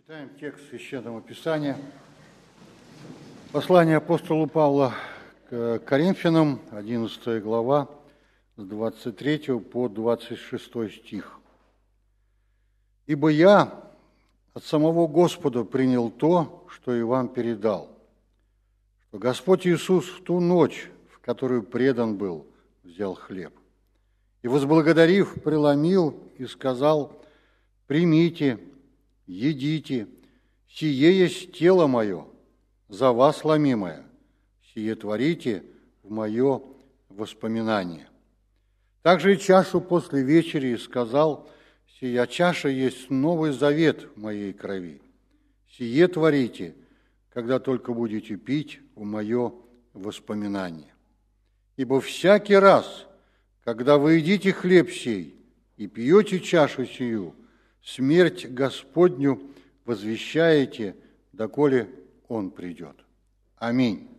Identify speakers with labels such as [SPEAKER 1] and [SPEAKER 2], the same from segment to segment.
[SPEAKER 1] Читаем текст Священного Писания. Послание апостола Павла к Коринфянам, 11 глава, с 23 по 26 стих. «Ибо я от самого Господа принял то, что и вам передал, что Господь Иисус в ту ночь, в которую предан был, взял хлеб, и, возблагодарив, преломил и сказал: примите, едите, сие есть тело мое, за вас ломимое, сие творите в мое воспоминание. Также и чашу после вечери и сказал: сия чаша есть новый завет в моей крови, сие творите, когда только будете пить в мое воспоминание. Ибо всякий раз, когда вы едите хлеб сей и пьете чашу сию, смерть Господню возвещаете, доколе Он придет. Аминь».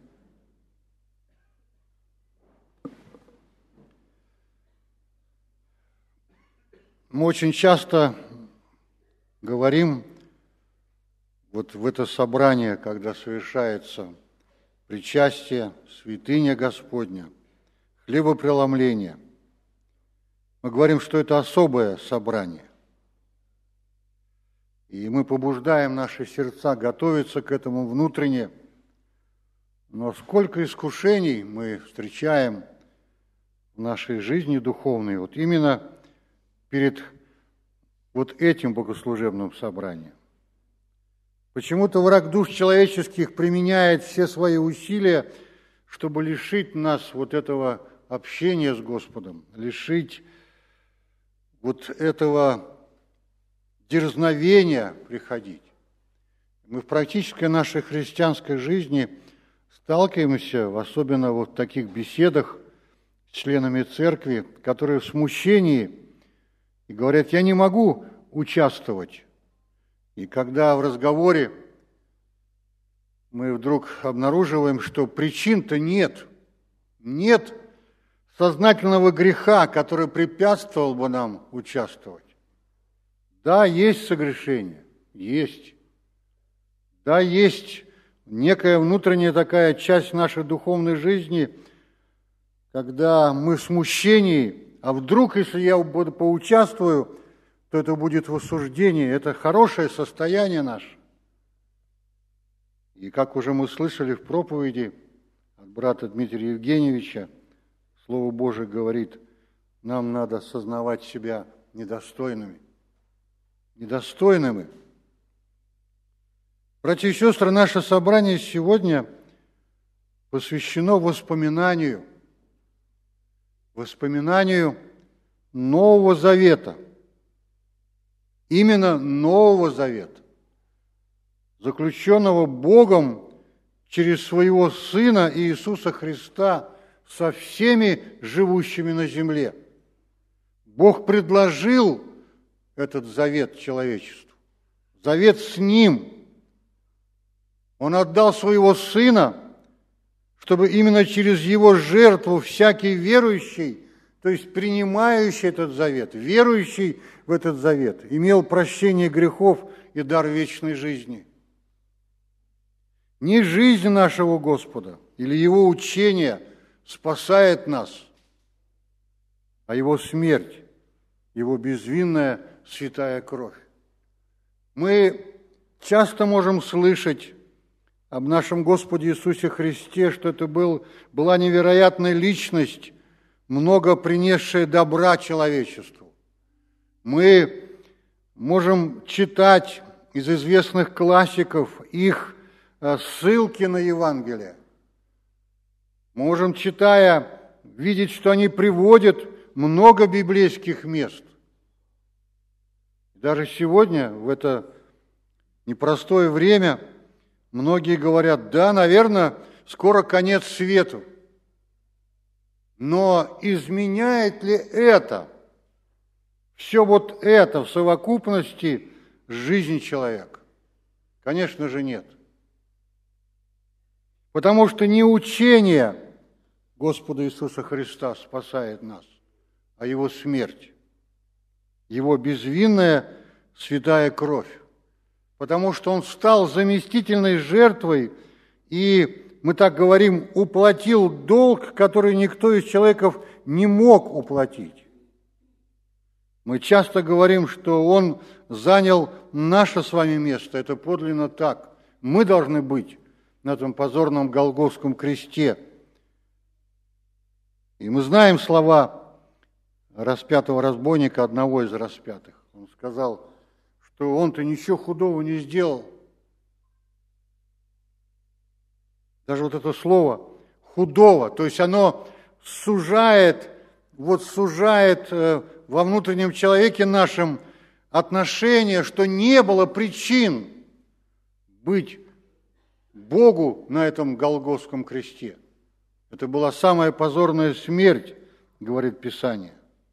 [SPEAKER 1] Мы очень часто говорим вот в это собрание, когда совершается причастие, святыня Господня, хлебопреломление. Мы говорим, что это особое собрание. И мы побуждаем наши сердца готовиться к этому внутренне. Но сколько искушений мы встречаем в нашей жизни духовной, вот именно перед вот этим богослужебным собранием. Почему-то враг душ человеческих применяет все свои усилия, чтобы лишить нас вот этого общения с Господом, лишить вот этого дерзновения приходить. Мы в практической нашей христианской жизни сталкиваемся, особенно вот в таких беседах с членами церкви, которые в смущении и говорят: я не могу участвовать. И когда в разговоре мы вдруг обнаруживаем, что причин-то нет, нет сознательного греха, который препятствовал бы нам участвовать. Да, есть согрешение, есть. Да, есть некая внутренняя такая часть нашей духовной жизни, когда мы в смущении, а вдруг, если я поучаствую, то это будет в осуждении, это хорошее состояние наше. И как уже мы слышали в проповеди от брата Дмитрия Евгеньевича, Слово Божие говорит, нам надо сознавать себя недостойными. Недостойными. Братья и сестры, наше собрание сегодня посвящено воспоминанию Нового Завета. Именно Нового Завета, заключенного Богом через Своего Сына Иисуса Христа со всеми живущими на земле. Бог предложил этот завет человечеству, завет с Ним. Он отдал Своего Сына, чтобы именно через Его жертву всякий верующий, то есть принимающий этот завет, верующий в этот завет, имел прощение грехов и дар вечной жизни. Не жизнь нашего Господа или Его учение спасает нас, а Его смерть, Его безвинная святая кровь. Мы часто можем слышать об нашем Господе Иисусе Христе, что это была невероятная личность, много принесшая добра человечеству. Мы можем читать из известных классиков их ссылки на Евангелие. Мы можем, читая, видеть, что они приводят много библейских мест. Даже сегодня, в это непростое время, многие говорят: да, наверное, скоро конец свету. Но изменяет ли это, все вот это в совокупности жизни человека? Конечно же, нет. Потому что не учение Господа Иисуса Христа спасает нас, а Его смерть, Его безвинная святая кровь. потому что Он стал заместительной жертвой и, мы так говорим, уплатил долг, который никто из человеков не мог уплатить. Мы часто говорим, что Он занял наше с вами место. Это подлинно так. Мы должны быть на этом позорном Голгофском кресте. И мы знаем слова распятого разбойника, одного из распятых. Он сказал, что он-то ничего худого не сделал. Даже вот это слово «худого», то есть оно сужает во внутреннем человеке нашем отношение, что не было причин быть Богу на этом Голгофском кресте. Это была самая позорная смерть, говорит Писание.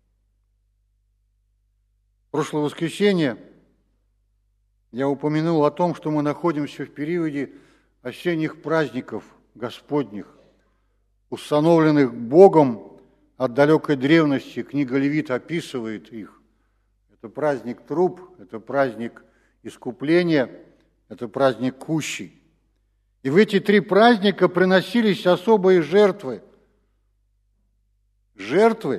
[SPEAKER 1] В прошлое воскресенье я упомянул о том, что мы находимся в периоде осенних праздников Господних, установленных Богом от далекой древности. Книга Левит описывает их. Это праздник труб, это праздник искупления, это праздник кущей. И в эти три праздника приносились особые жертвы. Жертвы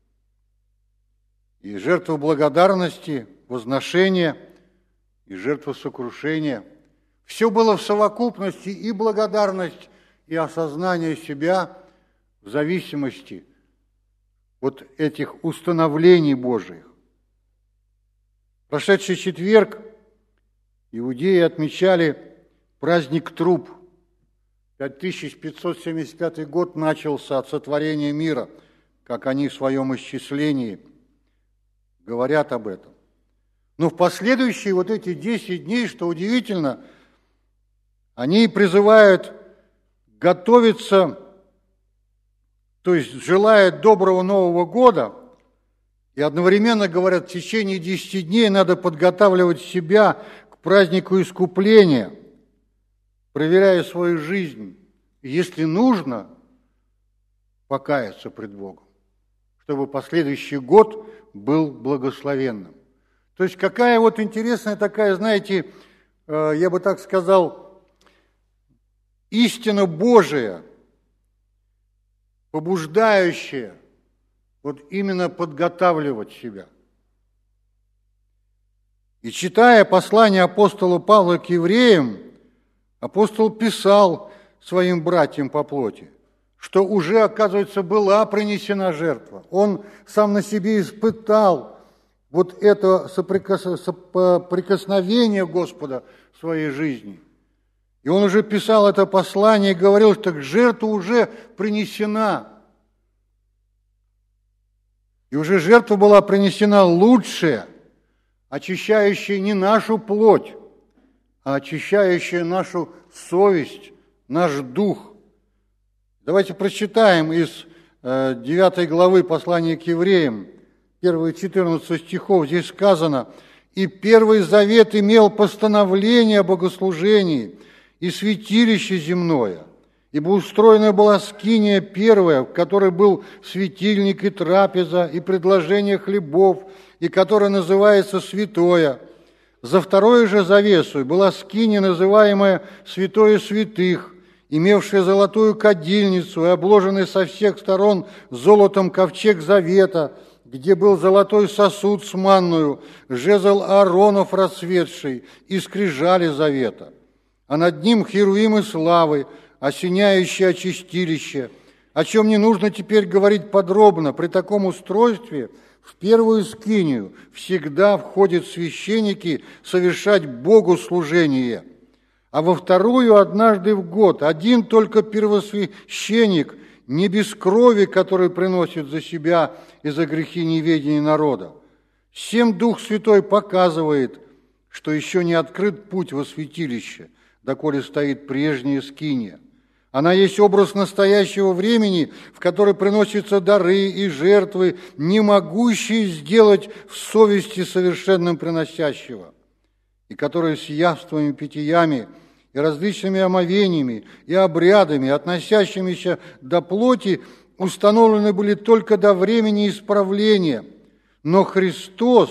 [SPEAKER 1] и жертвы благодарности, возношения и жертвы сокрушения. Все было в совокупности, и благодарность, и осознание себя в зависимости от этих установлений Божьих. Прошедший четверг иудеи отмечали праздник труб. 5575 год начался от сотворения мира, как они в своем исчислении говорят об этом. Но в последующие вот эти 10 дней, что удивительно, они призывают готовиться, то есть желают доброго Нового года, и одновременно говорят, в течение 10 дней надо подготавливать себя к празднику искупления, проверяя свою жизнь, и, если нужно, покаяться пред Богом, чтобы последующий год был благословенным. То есть какая вот интересная такая, знаете, я бы так сказал, истина Божия, побуждающая вот именно подготавливать себя. И читая послание апостола Павла к евреям, апостол писал своим братьям по плоти, что уже, оказывается, была принесена жертва. Он сам на себе испытал вот это соприкосновение Господа в своей жизни. И он уже писал это послание и говорил, что жертва уже принесена. И уже жертва была принесена лучшая, очищающая не нашу плоть, а очищающая нашу совесть, наш дух. Давайте прочитаем из 9 главы послания к евреям, первые 14 стихов. Здесь сказано: «И Первый Завет имел постановление о богослужении и святилище земное, ибо устроена была скиния первая, в которой был светильник и трапеза, и предложение хлебов, и которая называется святое. За второй же завесой была скиния, называемая святое святых, имевшая золотую кадильницу и обложенный со всех сторон золотом ковчег завета, где был золотой сосуд с манною, жезл Ааронов расцветший и скрижали завета, а над ним херувимы славы, осеняющие очистилище, о чем не нужно теперь говорить подробно. При таком устройстве в первую скинию всегда входят священники совершать Богу служение, а во вторую однажды в год один только первосвященник, не без крови, который приносит за себя и за грехи неведения народа. Всем Дух Святой показывает, что еще не открыт путь во святилище, доколе стоит прежняя скиния. Она есть образ настоящего времени, в который приносятся дары и жертвы, не могущие сделать в совести совершенным приносящего, и которые с явствами, питьями и различными омовениями и обрядами, относящимися до плоти, установлены были только до времени исправления. Но Христос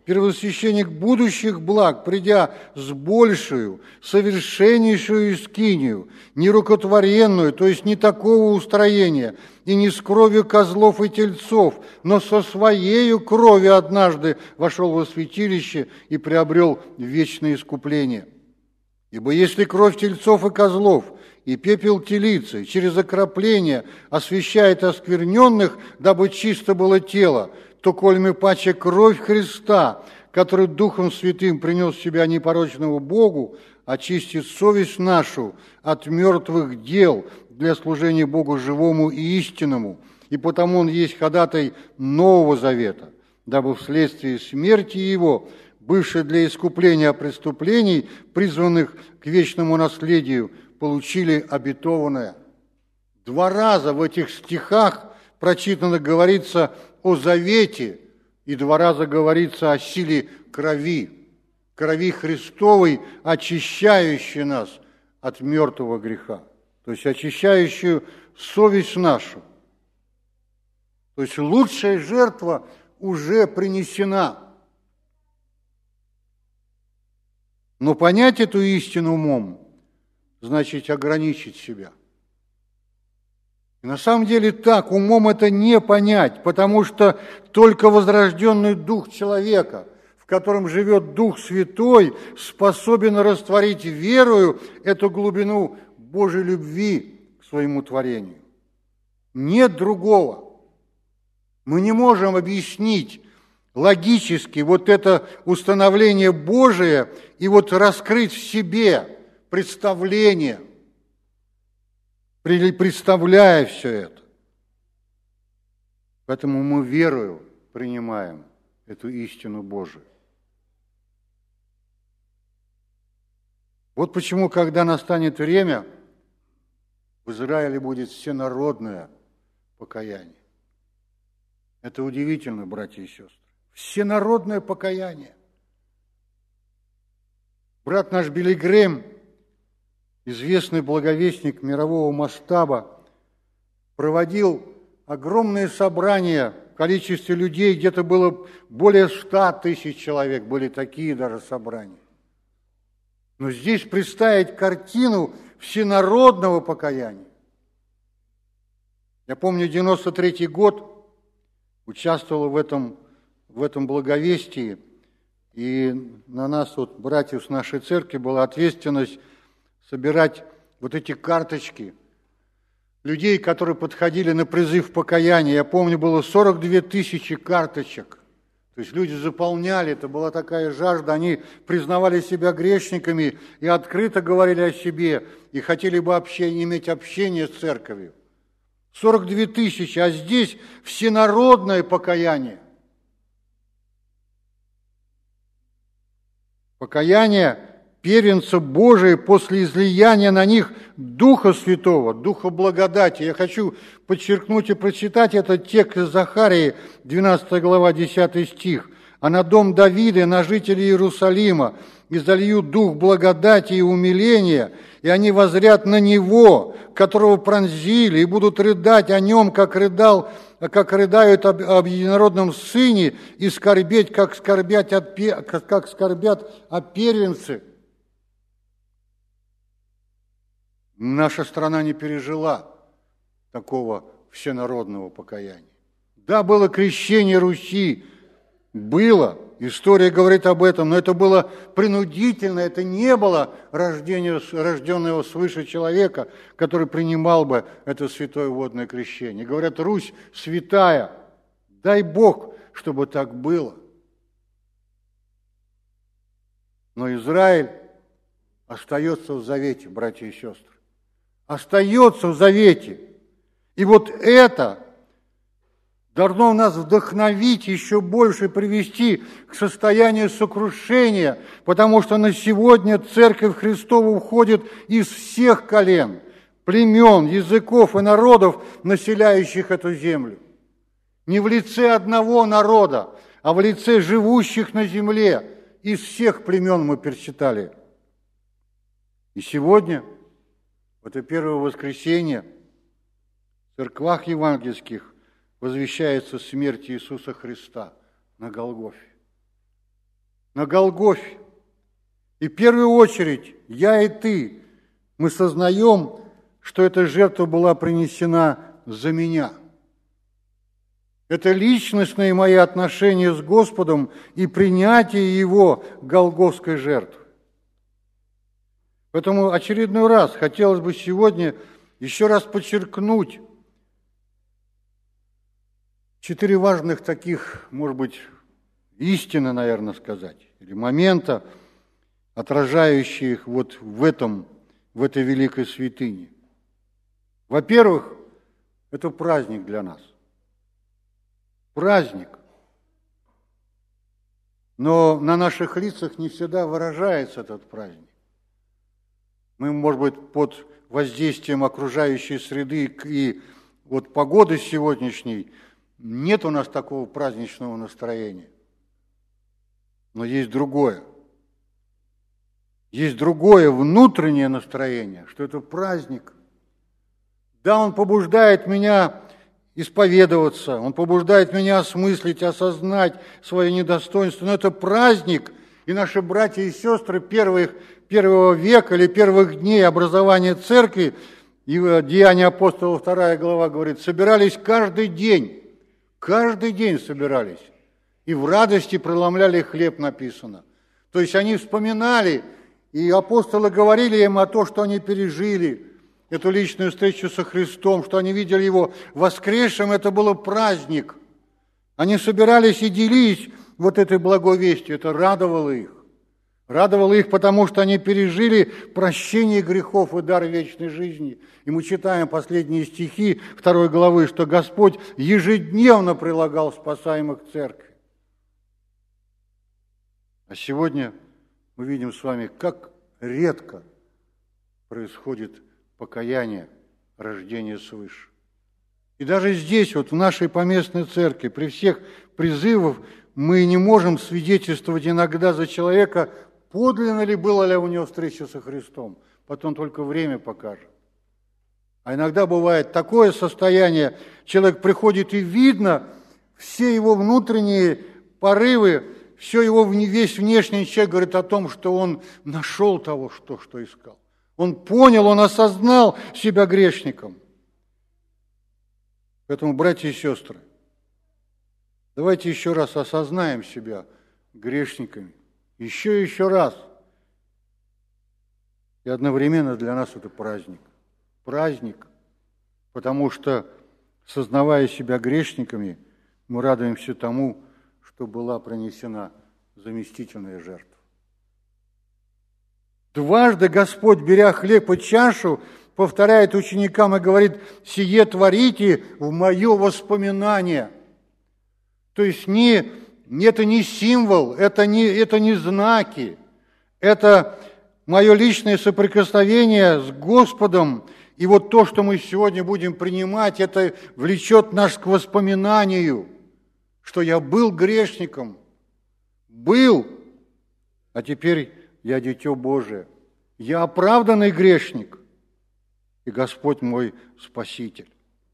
[SPEAKER 1] первосвященник будущих благ, придя с большую, совершеннейшую скинию, нерукотворенную, то есть не такого устроения, и не с кровью козлов и тельцов, но со своею кровью однажды вошел во святилище и приобрел вечное искупление. Ибо если кровь тельцов и козлов и пепел телицы через окропление освящает оскверненных, дабы чисто было тело, то кольми паче кровь Христа, который Духом Святым принес себя непорочного Богу, очистит совесть нашу от мертвых дел для служения Богу живому и истинному, и потому Он есть ходатай Нового Завета, дабы вследствие смерти Его, бывшей для искупления преступлений, призванных к вечному наследию, получили обетованное. 2 раза в этих стихах прочитано говорится о завете, и 2 раза говорится о силе крови, крови Христовой, очищающей нас от мертвого греха, то есть очищающую совесть нашу. То есть лучшая жертва уже принесена. Но понять эту истину умом значит ограничить себя. И на самом деле так, умом это не понять, потому что только возрожденный дух человека, в котором живет Дух Святой, способен растворить верою эту глубину Божьей любви к своему творению. Нет другого. Мы не можем объяснить логически вот это установление Божие и вот раскрыть в себе представление, представляя все это. Поэтому мы верою принимаем эту истину Божию. Вот почему, когда настанет время, в Израиле будет всенародное покаяние. Это удивительно, братья и сестры. Всенародное покаяние. Брат наш Билли Грэм, известный благовестник мирового масштаба, проводил огромные собрания в количестве людей, где-то было более 100 тысяч человек, были такие даже собрания. Но здесь представить картину всенародного покаяния. Я помню, 93-й год участвовал в этом благовестии, и на нас, вот, братьев с нашей церкви, была ответственность собирать вот эти карточки людей, которые подходили на призыв покаяния. Я помню, было 42 тысячи карточек. То есть люди заполняли, это была такая жажда, они признавали себя грешниками и открыто говорили о себе, и хотели бы иметь общение с церковью. 42 тысячи, а здесь всенародное покаяние. Покаяние первенца Божия после излияния на них Духа Святого, Духа благодати. Я хочу подчеркнуть и прочитать этот текст из Захарии, 12 глава, 10 стих. «А на дом Давида, на жителей Иерусалима изолью дух благодати и умиления, и они воззрят на Него, которого пронзили, и будут рыдать о Нем, как рыдают об единородном Сыне, и скорбеть, как скорбят о первенце». Наша страна не пережила такого всенародного покаяния. Да, было крещение Руси, было, история говорит об этом, но это было принудительно, это не было рожденного свыше человека, который принимал бы это святое водное крещение. Говорят, Русь святая, дай Бог, чтобы так было. Но Израиль остается в завете, братья и сестры. Остается в завете. И вот это должно нас вдохновить еще больше, привести к состоянию сокрушения, потому что на сегодня Церковь Христова уходит из всех колен, племен, языков и народов, населяющих эту землю. Не в лице одного народа, а в лице живущих на земле. Из всех племен мы пересчитали. И сегодня, в это первое воскресенье, в церквах евангельских возвещается смерть Иисуса Христа на Голгофе. на Голгофе. И в первую очередь я и ты, мы сознаем, что эта жертва была принесена за меня. Это личностные мои отношения с Господом и принятие Его голгофской жертвы. Поэтому очередной раз хотелось бы сегодня еще раз подчеркнуть 4 важных таких, может быть, истины, наверное, сказать, или момента, отражающие их вот в этой великой святыне. Во-первых, это праздник для нас. Праздник. Но на наших лицах не всегда выражается этот праздник. Мы, может быть, под воздействием окружающей среды и вот погоды сегодняшней нет у нас такого праздничного настроения. Но есть другое. Есть другое внутреннее настроение, что это праздник. Да, он побуждает меня исповедоваться, он побуждает меня осмыслить, осознать свое недостоинство, но это праздник, и наши братья и сестры первого века или первых дней образования церкви, и Деяния апостолов 2 глава говорит, собирались каждый день собирались, и в радости преломляли хлеб, написано. То есть они вспоминали, и апостолы говорили им о том, что они пережили, эту личную встречу со Христом, что они видели Его воскресшим, это был праздник. Они собирались и делились вот этой благой вестью, это радовало их. Радовало их, потому что они пережили прощение грехов и дар вечной жизни. И мы читаем последние стихи 2 главы, что Господь ежедневно прилагал спасаемых к церкви. А сегодня мы видим с вами, как редко происходит покаяние, рождение свыше. И даже здесь, вот в нашей поместной церкви, при всех призывах, мы не можем свидетельствовать иногда за человека, подлинно ли была ли у него встреча со Христом. Потом только время покажет. А иногда бывает такое состояние, человек приходит и видно все его внутренние порывы, все его, весь внешний человек говорит о том, что он нашел того, что искал. Он понял, он осознал себя грешником. Поэтому, братья и сестры, давайте еще раз осознаем себя грешниками. Еще и еще раз. И одновременно для нас это праздник. Праздник, потому что, сознавая себя грешниками, мы радуемся тому, что была принесена заместительная жертва. Дважды Господь, беря хлеб и чашу, повторяет ученикам и говорит, «Сие творите в мое воспоминание». То есть это не символ, это не знаки, это мое личное соприкосновение с Господом. И вот то, что мы сегодня будем принимать, это влечет нас к воспоминанию, что я был грешником, а теперь я дитё Божие, я оправданный грешник, и Господь мой Спаситель.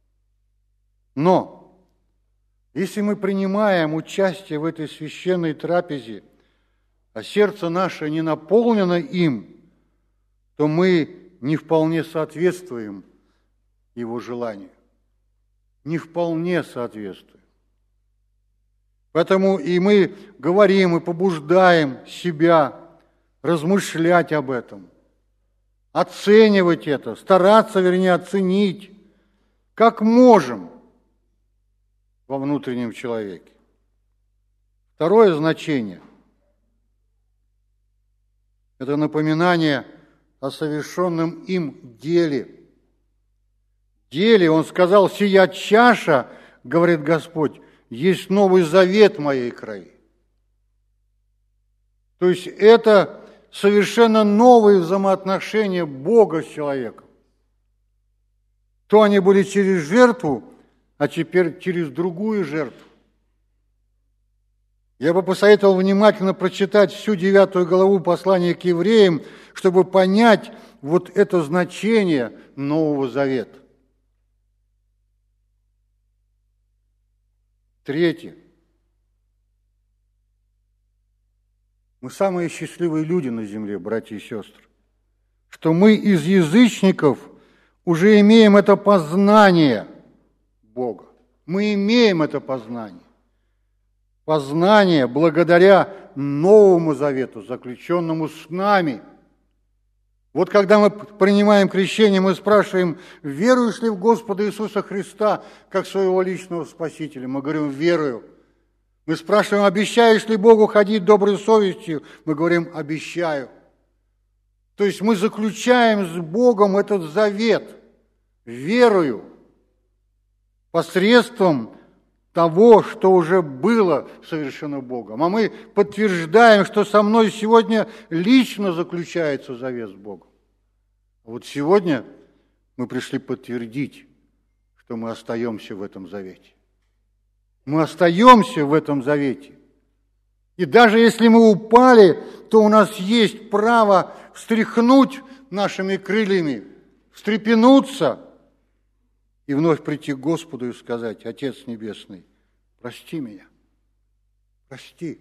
[SPEAKER 1] Но если мы принимаем участие в этой священной трапезе, а сердце наше не наполнено им, то мы не вполне соответствуем Его желанию. Не вполне соответствуем. Поэтому и мы говорим и побуждаем себя размышлять об этом, оценивать это, стараться, оценить, как можем во внутреннем человеке. Второе значение – это напоминание о совершенном им деле. Он сказал, «Сия чаша, – говорит Господь, – есть новый завет моей крови». То есть это совершенно новые взаимоотношения Бога с человеком. То они были через жертву, а теперь через другую жертву. Я бы посоветовал внимательно прочитать всю 9 главу послания к евреям, чтобы понять вот это значение Нового Завета. Третье. Мы самые счастливые люди на земле, братья и сестры, что мы из язычников уже имеем это познание Бога. Мы имеем это познание. Познание благодаря Новому Завету, заключенному с нами. Вот когда мы принимаем крещение, мы спрашиваем, веруешь ли в Господа Иисуса Христа как своего личного Спасителя? Мы говорим, верую. Мы спрашиваем, обещаешь ли Богу ходить доброй совестью? Мы говорим, обещаю. То есть мы заключаем с Богом этот завет, верою, посредством того, что уже было совершено Богом. А мы подтверждаем, что со мной сегодня лично заключается завет с Богом. А вот сегодня мы пришли подтвердить, что мы остаемся в этом завете. Мы остаемся в этом завете. И даже если мы упали, то у нас есть право встряхнуть нашими крыльями, встрепенуться и вновь прийти к Господу и сказать, Отец Небесный, прости меня, прости.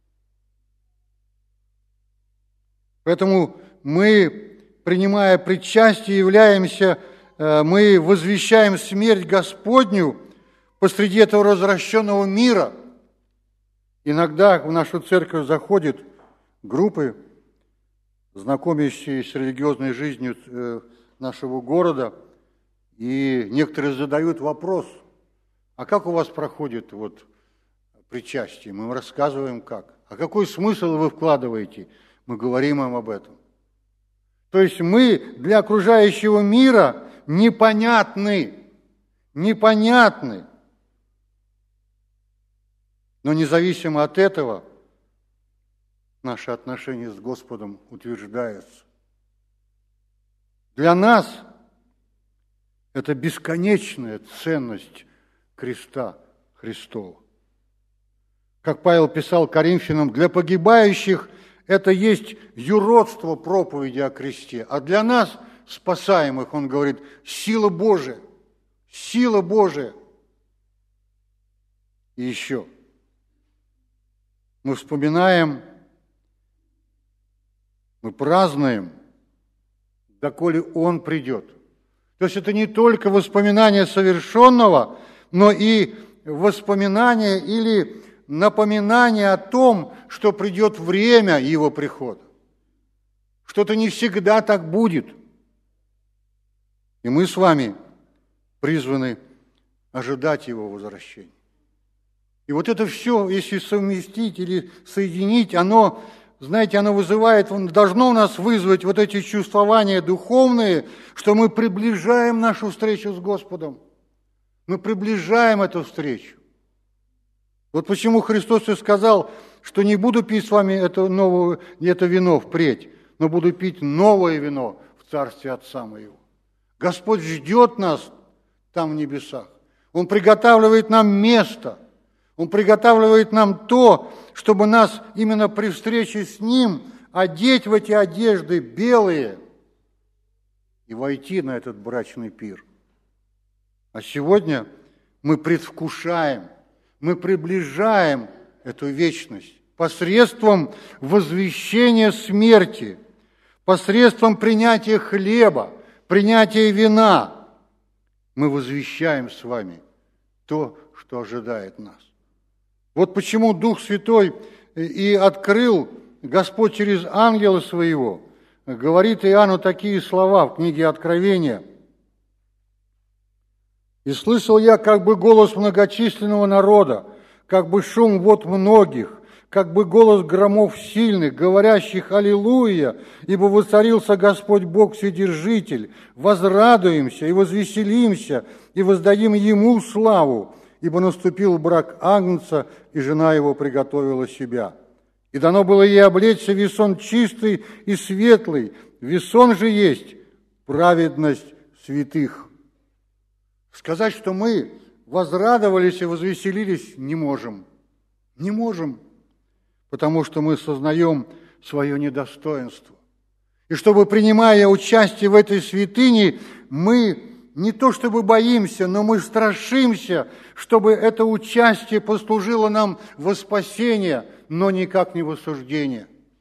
[SPEAKER 1] Поэтому мы, принимая причастие, мы возвещаем смерть Господню посреди этого развращенного мира. Иногда в нашу церковь заходят группы, знакомящиеся с религиозной жизнью нашего города, и некоторые задают вопрос, а как у вас проходит причастие? Мы им рассказываем как. А какой смысл вы вкладываете? Мы говорим им об этом. То есть мы для окружающего мира непонятны. Но независимо от этого, наши отношения с Господом утверждаются. Для нас это бесконечная ценность креста Христова. Как Павел писал Коринфянам, для погибающих это есть юродство проповеди о кресте, а для нас, спасаемых, он говорит, сила Божия, сила Божия. И еще мы вспоминаем, мы празднуем, доколе Он придет. То есть это не только воспоминание совершенного, но и воспоминание или напоминание о том, что придет время Его прихода. Что-то не всегда так будет. И мы с вами призваны ожидать Его возвращения. И вот это все, если совместить или соединить, оно, знаете, оно вызывает, должно у нас вызвать вот эти чувствования духовные, что мы приближаем нашу встречу с Господом. Мы приближаем эту встречу. Вот почему Христос и сказал, что не буду пить с вами это вино впредь, но буду пить новое вино в Царстве Отца Моего. Господь ждет нас там в небесах. Он приготавливает нам место. Он приготавливает нам то, чтобы нас именно при встрече с Ним одеть в эти одежды белые и войти на этот брачный пир. А сегодня мы предвкушаем, мы приближаем эту вечность посредством возвещения смерти, посредством принятия хлеба, принятия вина. Мы возвещаем с вами то, что ожидает нас. Вот почему Дух Святой и открыл Господь через ангела своего, говорит Иоанну такие слова в книге Откровения. «И слышал я как бы голос многочисленного народа, как бы шум вод многих, как бы голос громов сильных, говорящих «Аллилуйя», ибо воцарился Господь Бог Вседержитель, возрадуемся и возвеселимся, и воздадим Ему славу, ибо наступил брак Агнца, и жена его приготовила себя. И дано было ей облечься в весон чистый и светлый, весон же есть праведность святых». Сказать, что мы возрадовались и возвеселились, не можем. Не можем, потому что мы сознаем свое недостоинство. И чтобы, принимая участие в этой святыне, мы не то чтобы боимся, но мы страшимся, чтобы это участие послужило нам во спасение, но никак не в осуждение.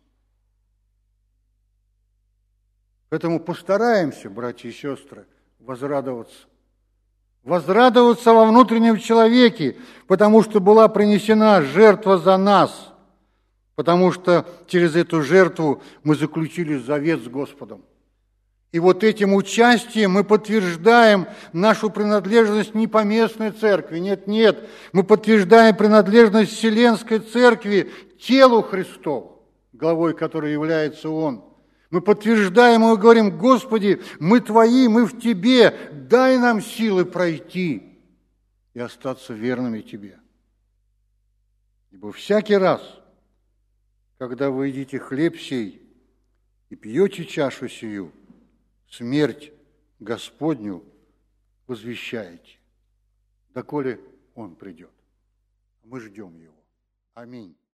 [SPEAKER 1] Поэтому постараемся, братья и сестры, возрадоваться. Возрадоваться во внутреннем человеке, потому что была принесена жертва за нас, потому что через эту жертву мы заключили завет с Господом. И вот этим участием мы подтверждаем нашу принадлежность не поместной церкви, нет, мы подтверждаем принадлежность Вселенской Церкви, телу Христову, главой которой является Он. Мы подтверждаем и говорим: Господи, мы Твои, мы в Тебе, дай нам силы пройти и остаться верными Тебе. Ибо всякий раз, когда вы едите хлеб сей и пьете чашу сию, смерть Господню возвещаете, доколе Он придет. Мы ждем Его. Аминь.